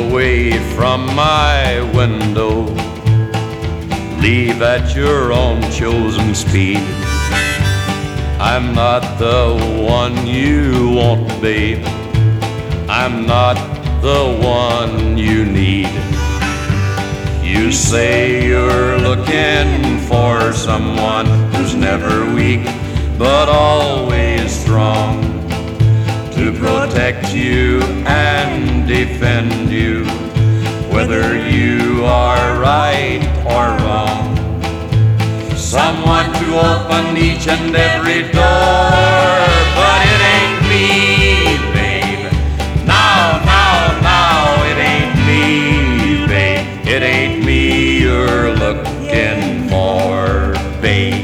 away from my window. Leave at your own chosen speed. I'm not the one you want, babe. I'm not the one you need. You say you're looking for someone who's never weak, but always strong, to protect you and defend you, whether you are right or wrong. Someone to open each and every door, but it ain't me, babe. No, it ain't me, babe. It ain't me you're looking for, babe.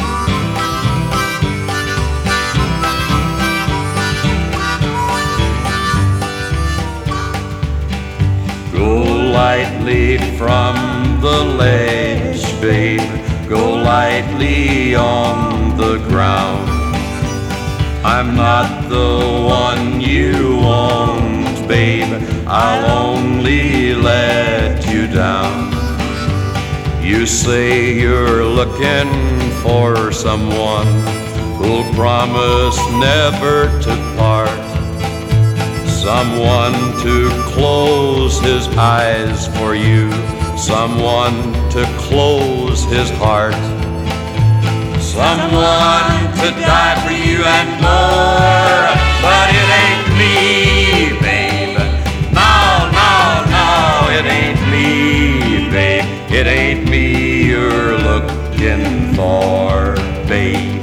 Go lightly from the ledge, babe. Go lightly on the ground. I'm not the one you want, babe. I'll only let you down. You say you're looking for someone who'll promise never to part, someone to close his eyes for you, someone to close his heart, someone to die for you and more. But it ain't me, babe. No, it ain't me, babe. It ain't me you're looking for, babe.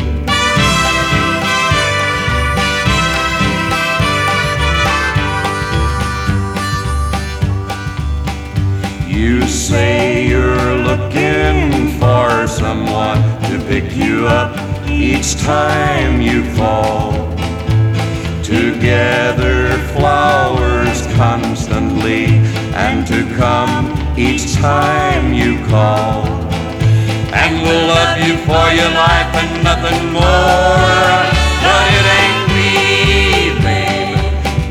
You say you're looking for someone to pick you up each time you fall, to gather flowers constantly and to come each time you call, and will love you for your life and nothing more. But it ain't me, babe.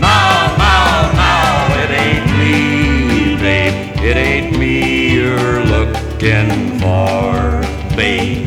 No, it ain't me, babe. It ain't me you're looking for, babe.